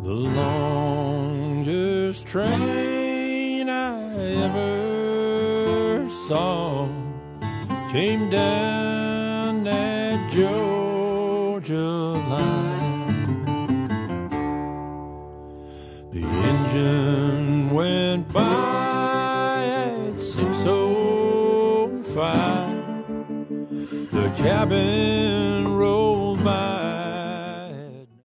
The longest train I ever saw came down that Georgia line. The engine went by at 6:05. The cabin